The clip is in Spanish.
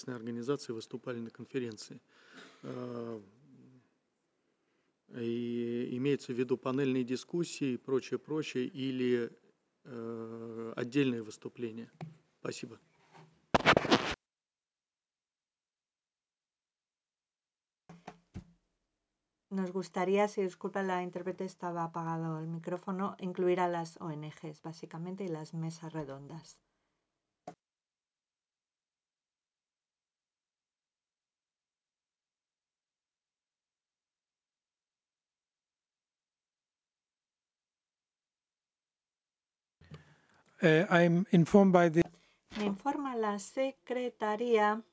неправительственные организации выступали на конференции. И имеется в виду панельные дискуссии и прочее, прочее, или отдельные выступления? Спасибо. Nos gustaría, si disculpa la intérprete, estaba apagado el micrófono, incluir a las ONGs, básicamente, y las mesas redondas. I'm informed by the... Me informa la Secretaría